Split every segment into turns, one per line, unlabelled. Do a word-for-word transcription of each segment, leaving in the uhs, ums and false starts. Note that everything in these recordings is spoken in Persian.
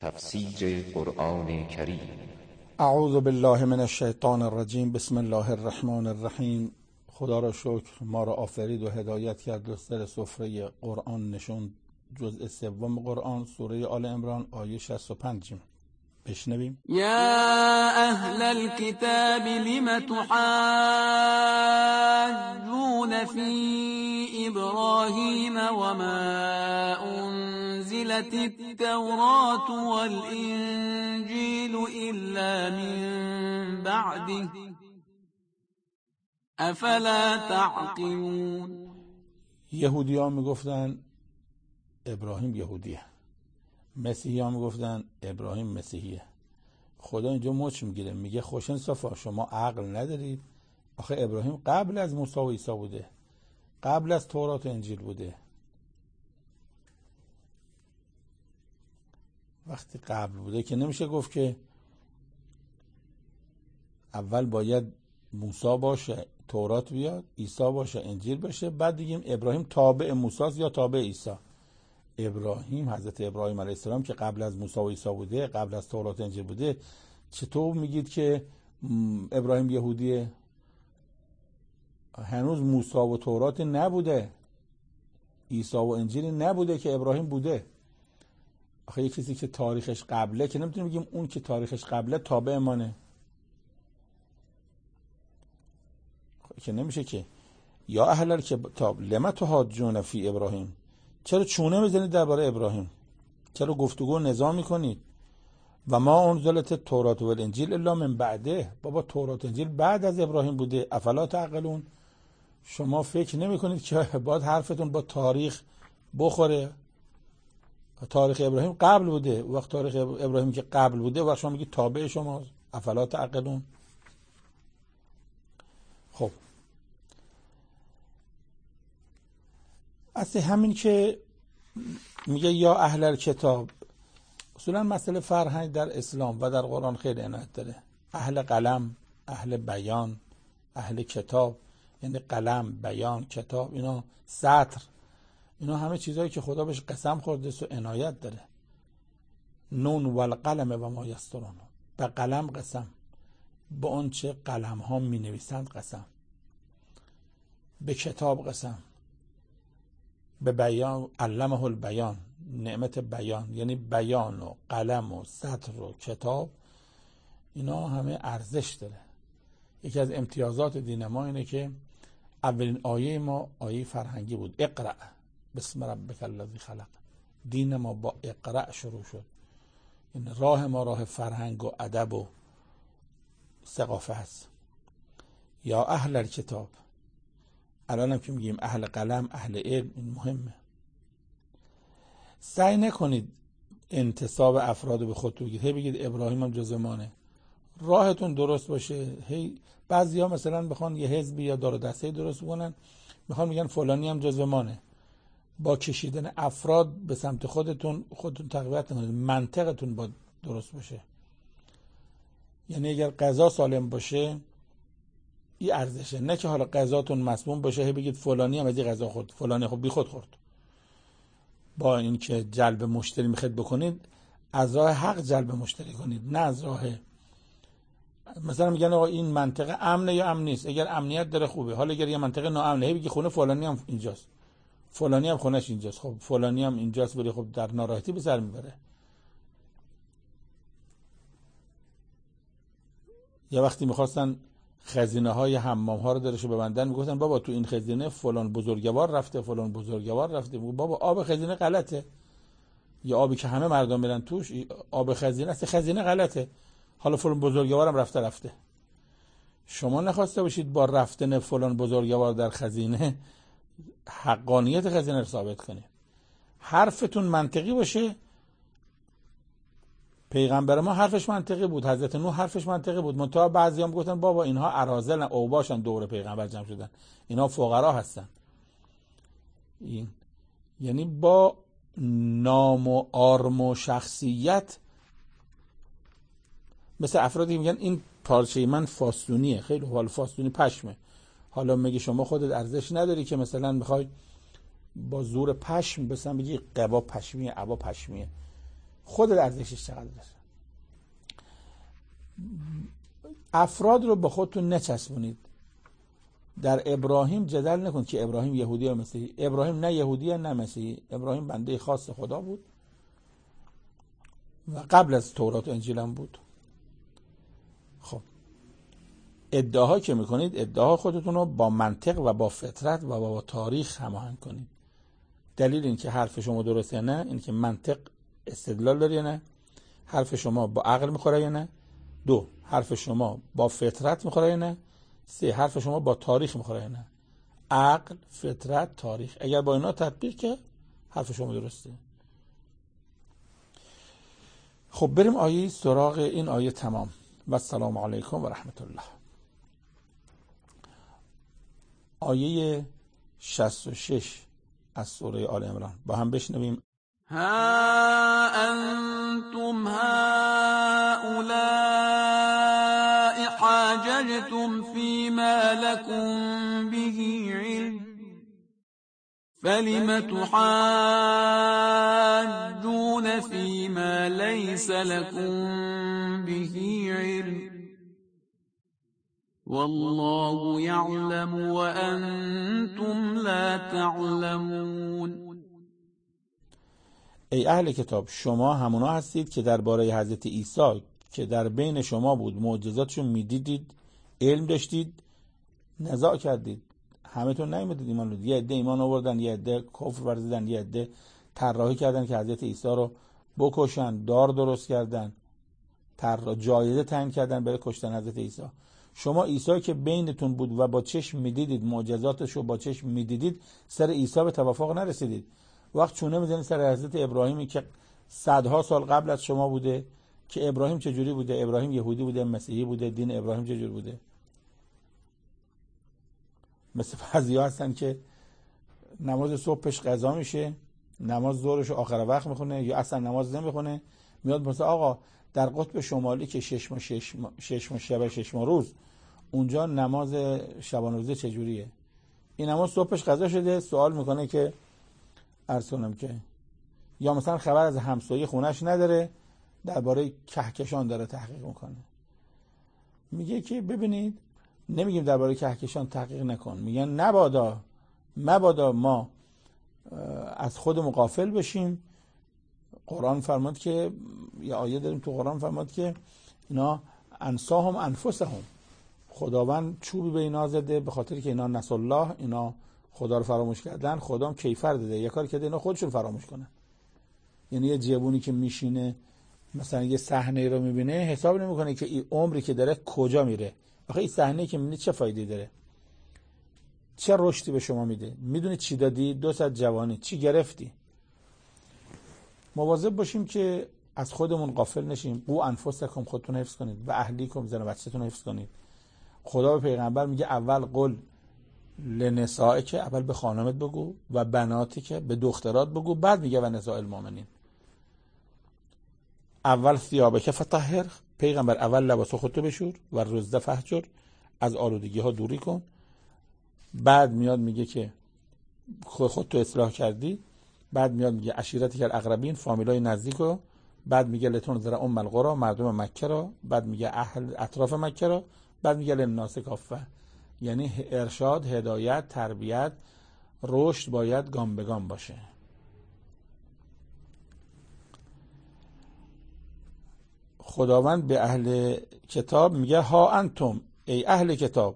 تفسیر قرآن کریم.
اعوذ بالله من الشیطان الرجیم. بسم الله الرحمن الرحیم. خدا را شکر ما را آفرید و هدایت کرد و سر سفره قرآن نشوند. جزء سوم قرآن، سوره آل عمران، آیه شصت و پنج. بشنویم.
یا اهل الكتاب لم تحاجون فی ابراهیم وما انزلت التوراة والانجیل الا من بعده افلا تعقلون.
یهودی ها میگفتن ابراهیم یهودیه، مسیحی ها میگفتن ابراهیم مسیحیه. خدا اینجا مچ میگیره، میگه خوش انصافا شما عقل ندارید. آخه ابراهیم قبل از موسی و عیسی بوده، قبل از تورات و انجیل بوده. وقتی قبل بوده که نمیشه گفت که اول باید موسی باشه، تورات بیاد، عیسی باشه، انجیل باشه، بعد دیگیم ابراهیم تابع موسی یا تابع عیسی. ابراهیم، حضرت ابراهیم علیه السلام که قبل از موسی و عیسی بوده، قبل از تورات و انجیل بوده، چطور میگید که ابراهیم یهودیه؟ هنوز موسی و تورات نبوده، عیسی و انجیل نبوده که ابراهیم بوده. آخه یک کسی که تاریخش قبله که نمیتونیم بگیم اون که تاریخش قبله تابع مانه، که نمیشه که. یا اهل الکتاب لم تحاجون فی ابراهیم، چرا چونه میزنید درباره ابراهیم؟ چرا گفتگو نظام میکنید؟ و ما انزلت التوراة والانجیل الا من بعده، بابا تورات و انجیل بعد از ابراهیم بوده. افلا تعقلون، شما فکر نمیکنید که باید حرفتون با تاریخ بخوره؟ تاریخ ابراهیم قبل بوده، وقت تاریخ ابراهیم که قبل بوده وقت شما میگید تابع شما. افلا تعقلون. خب اصلا همین که میگه یا اهل الکتاب، اصولا مسئله فرهنگ در اسلام و در قرآن خیلی عنایت داره. اهل قلم، اهل بیان، اهل کتاب، یعنی قلم، بیان، کتاب، اینا سطر، اینا همه چیزایی که خدا بهش قسم خورده و عنایت داره. نون و القلم و ما یسطرون، به قلم قسم، به اون چه قلم ها می نویسند قسم، به کتاب قسم، به بیان، علمه البیان، نعمت بیان، یعنی بیان و قلم و سطر و کتاب، اینا همه ارزش داره. یکی از امتیازات دین ما اینه که اولین آیه ما آیه فرهنگی بود، اقرأ بسم ربک الذی خلق. دین ما با اقرأ شروع شد. این راه ما راه فرهنگ و ادب و ثقافت است. یا اهل الکتاب، الان هم که میگیم اهل قلم، اهل علم، این مهمه. سعی نکنید انتساب افراد به خودتون بگید، هی بگید ابراهیم هم جز مانه. راهتون درست باشه. هی بعضیا مثلا بخوان یه حزبی یا دار و دسته درست کنن، میخوان میگن فلانی هم جز مانه. با کشیدن افراد به سمت خودتون خودتون تقویت نکنید. منطقتون با درست باشه. یعنی اگر غذا سالم باشه این ارزشه، نه که حالا غذاتون مسموم باشه هی بگید فلانی هم از این غذا خورد، فلانی خب بی خود خورد. با این که جلب مشتری میخواید بکنید، از راه حق جلب مشتری کنید، نه از راه مثلا میگن آقا این منطقه امنه یا امن نیست. اگر امنیت داره خوبه، حالا اگر یه منطقه ناامنه هی بگی خونه فلانی هم اینجاست، فلانی هم خونش اینجاست، خب فلانی هم اینجاست، ولی خب در ناراحتی به سر میبره. یه وقتی میخواستن خزینه های حمام ها رو درشو ببندن، میگفتن بابا تو این خزینه فلان بزرگوار رفته، فلان بزرگوار رفته. بابا آب خزینه غلطه، یا آبی که همه مردم میرن توش آب خزینه است، خزینه غلطه. حالا فلان بزرگوار هم رفته رفته. شما نخواسته باشید با رفتن فلان بزرگوار در خزینه حقانیت خزینه رو ثابت کنید. حرفتون منطقی باشه. پیغمبر ما حرفش منطقی بود، حضرت نوح حرفش منطقی بود. منتها بعضی هم گفتن بابا اینها اراذل اوباشن، دور پیغمبر جمع شدن، اینها فقرا هستن. این یعنی با نام و آرم و شخصیت، مثل افرادی میگن این پارچه من فاستونیه، خیلی حال فاستونی پشمه. حالا میگه شما خودت ارزش نداری که مثلا میخوای با زور پشم بسن بگی قبا پشمیه، عبا پشمیه. خود ارزشش چقدره. افراد رو با خودتون نچسبونید. در ابراهیم جدل نکنید که ابراهیم یهودی یا مسیحی. ابراهیم نه یهودی نه مسیحی. ابراهیم بنده خاص خدا بود و قبل از تورات و انجیل هم بود. خب ادعاها که میکنید، ادعا خودتون رو با منطق و با فطرت و با تاریخ هماهنگ کنید. دلیل این که حرف شما درسته نه، این که منطق استدلال داره یا نه، حرف شما با عقل میخوره یا نه، دو حرف شما با فطرت میخوره یا نه، سه حرف شما با تاریخ میخوره یا نه. عقل، فطرت، تاریخ، اگر با اینا تطبیق که حرف شما درسته. خب بریم آیه سراغ این آیه تمام. و السلام علیکم و رحمت الله. آیه شصت و شش از سوره آل عمران با هم بشنویم.
ها انتم هؤلاء حاججتم فيما لكم به علم فلم تحاجون فيما ليس لكم به علم والله يعلم وأنتم لا تعلمون.
ای اهل کتاب، شما همونا هستید که درباره حضرت عیسی که در بین شما بود معجزاتشون میدیدید، علم داشتید، نزاع کردید. همه تون نیومدید ایمان رو. یه عده ایمان آوردن، یه عده کفر ورزیدن، یه عده طراحی کردن که حضرت عیسی رو بکشن، دار درست کردن، طرح جایزه تعیین کردن برای کشتن حضرت عیسی. شما عیسی که بینتون بود و با چشم میدیدید، معجزاتش رو با چشم میدیدید، سر عیسی به توافق نرسیدید. وقت چونه میزنید سر حضرت ابراهیمی که صدها سال قبل از شما بوده، که ابراهیم چجوری بوده؟ ابراهیم یهودی بوده، مسیحی بوده، دین ابراهیم چجوری بوده؟ مثل بعضیا هستن که نماز صبحش قضا میشه، نماز ظهرش آخر وقت میخونه یا اصلا نماز نمیخونه، میاد مثلا آقا در قطب شمالی که شش ماه شش ماه شش ماه شب شش ماه روز، اونجا نماز شبانه روزه چجوریه؟ این نماز صبحش قضا شده، سوال میکنه که عرض کنم که یا مثلا خبر از همسایه خونش نداره، درباره کهکشان داره تحقیق میکنه. میگه که ببینید، نمیگیم درباره کهکشان تحقیق نکن، میگن نبادا مبادا ما از خودمون غافل بشیم. قرآن فرمود که یه آیه داریم تو قرآن فرمود که اینا انساهم انفسهم، خداوند چوبی به اینا زده به خاطر که اینا نسوا الله، اینا خدا رو فراموش کردن، خدا هم کیفر داده یه کاری کرده اینا خودشون فراموش کنن. یعنی یه جوونی که میشینه مثلا یه صحنه رو میبینه، حساب نمیکنه که این عمری که داره کجا میره. آخه این صحنه که میبینی چه فایده داره؟ چه رشدی به شما میده؟ میدونی چی دادی؟ دو ساعت جوانی چی گرفتی؟ مواظب باشیم که از خودمون غافل نشیم. قو انفسکم، خودتون حفظ کنید، و اهلیکم، زن و بچه‌تون حفظ کنید. خدا به پیغمبر میگه اول قل لنساء، که اول به خانمت بگو، و بناتی که به دخترات بگو، بعد میگه و نساء المؤمنین. اول ثیابه که فطهر، پیغمبر اول لباس خودتو بشور، و رزده فهجر، از آلودگی ها دوری کن. بعد میاد میگه که خودتو اصلاح کردی، بعد میاد میگه عشیرتی که الاقربین، فامیلای نزدیک رو، بعد میگه لتنذر ام القری، مردم مکه رو، بعد میگه اهل اطراف مکه رو، بعد میگه للناس کافه. یعنی ارشاد، هدایت، تربیت، رشد باید گام به گام باشه. خداوند به اهل کتاب میگه ها انتم، ای اهل کتاب،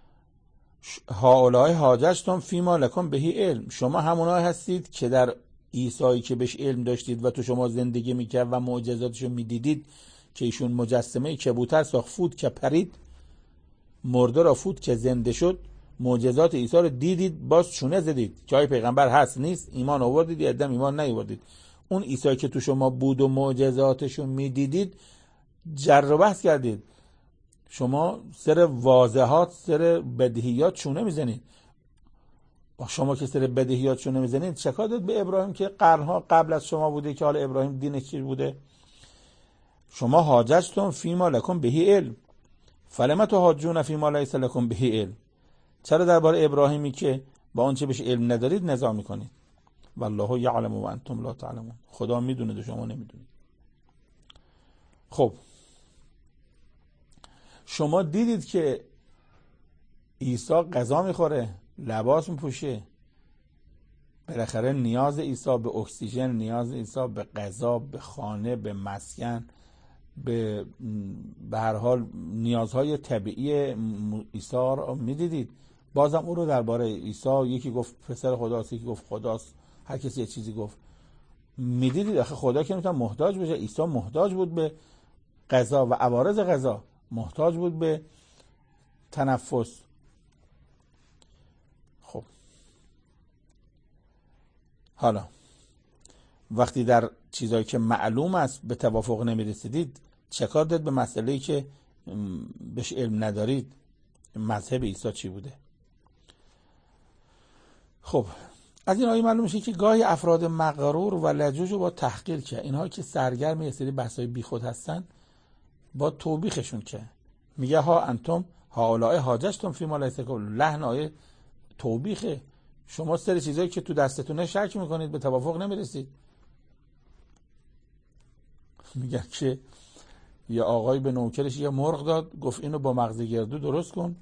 هؤلاء حاججتم فیما لکم بهی علم، شما همونایی هستید که در عیسی که بهش علم داشتید و تو شما زندگی میکرد و معجزاتشو میدیدید، که ایشون مجسمه کبوتر ساخت، فوت که پرید، مرده را فوت که زنده شد، معجزات عیسی رو دیدید، باز چونه زدید که آیا پیغمبر هست نیست، ایمان آوردید یا ادم ایمان نیاوردید. اون عیسی که تو شما بود و معجزاتشو میدیدید جر و بحث کردید. شما سر واضحات، سر بدیهیات چونه میزنید. شما که سر بدیهیات چونه میزنید، چکار داد به ابراهیم که قرنها قبل از شما بوده، که حالا ابراهیم دینش چی بوده؟ شما حاججتم فیما لکم بهی علم فلم تحاجون فیما لیس لکم بهی علم، چرا درباره ابراهیمی که با اون چه بهش علم ندارید نزاع میکنید؟ والله یعلم و انتم لا تعلمون، خدا میدونه و شما نمیدونید. خب شما دیدید که عیسی غذا میخوره، لباس میپوشه، بالاخره نیاز عیسی به اکسیژن، نیاز عیسی به غذا، به خانه، به مسکن، به به هر حال نیازهای طبیعی عیسی رو میدیدید. بازم او رو درباره عیسی یکی گفت پسر خداست، یکی گفت خداست، هر کسی یه چیزی گفت. میدیدید آخه خدا که نمیتونه محتاج بشه. عیسی محتاج بود به غذا و عوارض غذا، محتاج بود به تنفس. خب حالا وقتی در چیزایی که معلوم است به توافق نمیرسیدید، چه کار دارید به مسئله‌ای که بهش علم ندارید؟ مذهب عیسی چی بوده؟ خب از این آیه معلوم میشه که گاهی افراد مغرور و لجوج رو با تحقیر کرد. اینها که سرگرم یه سری بحث‌های بیخود هستن با توبیخشون کرد. میگه ها انتم هؤلاء حاججتم فیما لیس لکم. لحن آیه توبیخه. شما سری چیزایی که تو دستتونه شک میکنید، به توافق نمیرسید. میگه که یه آقای به نوکرش یه مرغ داد، گفت اینو با مغز گردو درست کن،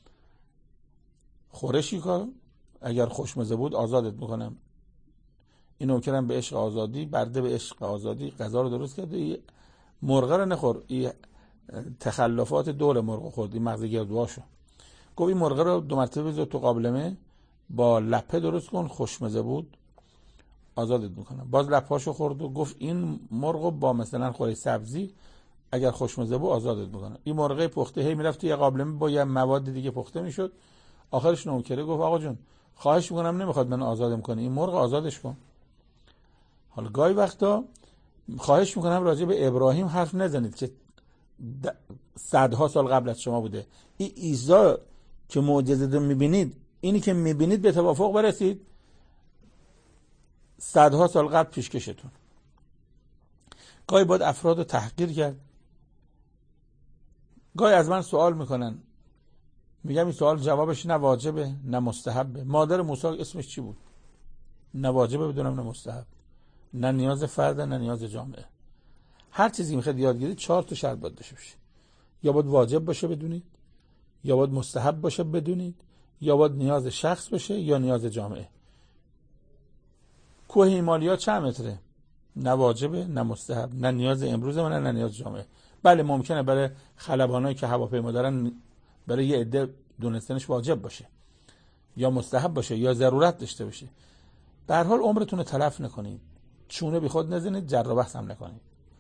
خورشی کن، اگر خوشمزه بود آزادت میکنم. این نوکرم به عشق آزادی، برده به عشق آزادی، غذا رو درست کرد. این مرغ رو نخور، این تخلفات دور مرغ خورد، این مغز گردوهاشو. گفت این مرغ رو دو مرتبه بذار تو قابلمه، با لپه درست کن، خوشمزه بود آزادت میکنم. باز لپهاشو خورد و گفت این مرغ با مثلا خوری سبزی اگر خوشمزه بود آزادت میکنم. این مرغ پخته هی میرفت توی قابلمه با یه مواد دیگه پخته میشد. آخرش نوکره گفت آقا جون خواهش میکنم نمیخواد من آزادم کنی، این مرغ آزادش کن. حالا گاهی وقتا خواهش میکنم راجع به ابراهیم حرف نزنید که صدها سال قبل از شما بوده. این عیسی که معجزه رو میبینید، اینی که میبینید به توافق برسید صدها سال قبل پیشکشتون. گاهی باید افراد رو تحقیر کرد. گاهی از من سوال میکنن، میگم این سوال جوابش نه واجبه نه مستحبه. مادر موسی اسمش چی بود؟ نه واجبه بدونم نه مستحب، نه نیاز فرد نه نیاز جامعه. هر چیزی میخواد یاد گیرید چهار تا شرط باید داشته باشه. یا باید واجب باشه بدونید، یا باید مستحب باشه بدونید، یا باید نیاز شخص باشه، یا نیاز جامعه. کوه هیمالیا چند متره؟ نه واجبه نه مستحب، نه نیاز امروز من نه نیاز جامعه. بله ممکنه برای خلبانایی که هواپیما دارن برای یه عده دونستنش واجب باشه یا مستحب باشه یا ضرورت داشته باشه. به هر حال عمرتون رو تلف نکنید، چونه بی خود نزنید، جر و بحث هم نکنید.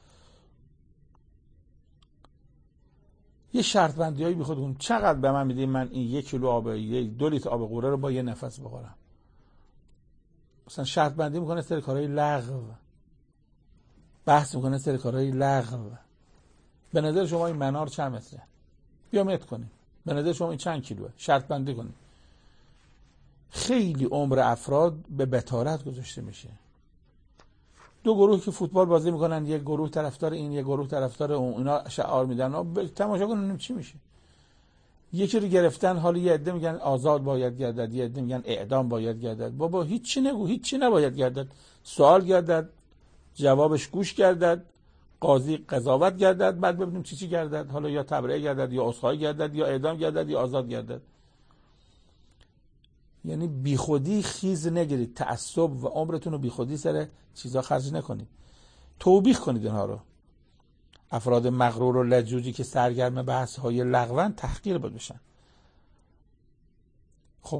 یه شرط بندیایی بی خود کنید. چقدر به من میدید من این یک کیلو آب، یک دو لیتر آب قوره رو با یه نفس بخورم؟ مثلا شرط بندی میکنه سر کارهای لغو، بحث میکنه سر کارهای لغو. به نظر شما این منار چند متره؟ بیا متر کنید. به نظر شما این چند کیلوه؟ شرط بندی کنید. خیلی عمر افراد به بتالت گذاشته میشه. دو گروه که فوتبال بازی میکنن، یک گروه طرفدار این، یک گروه طرفدار اون، اینا شعار میدن، تماشا کنن چی میشه. یکی رو گرفتن، حالا یه عده میگن آزاد باید گردد، یه عده میگن اعدام باید گردد. بابا هیچی نگو، هیچی نباید گردد. سوال گردد، جوابش گوش گردد، قاضی قضاوت گردد، بعد ببینیم چی چی گردد. حالا یا تبرئه گردد، یا عذرخواهی گردد، یا اعدام گردد، یا آزاد گردد. یعنی بیخودی خیز نگیرید، تعصب و عمرتون رو بیخودی سر چیزا خرج نکنید. توبیخ کنید اینها رو. افراد مغرور و لجوجی که سرگرم بحث های لغوان تحقیر باید بشن. خب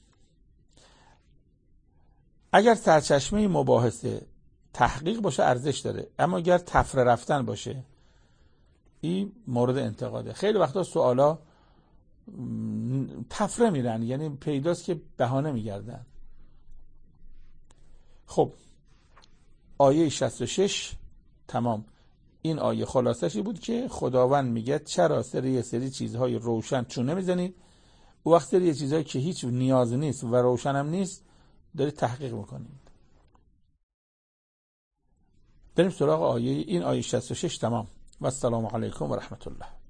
اگر سرچشمه مباحثه تحقیق باشه ارزش داره، اما اگر تفره رفتن باشه این مورد انتقاده. خیلی وقتا سوالا تفره میرن، یعنی پیداست که بهانه میگردن. خب آیه شصت و شش تمام. این آیه خلاصشی بود که خداوند میگه چرا سری یه سری چیزهای روشن چونه میزنید، و وقت سری یه چیزهایی که هیچ نیاز نیست و روشن هم نیست دارید تحقیق میکنید. بریم سراغ آیه. این آیه شصت و شش تمام. و السلام علیکم و رحمت الله.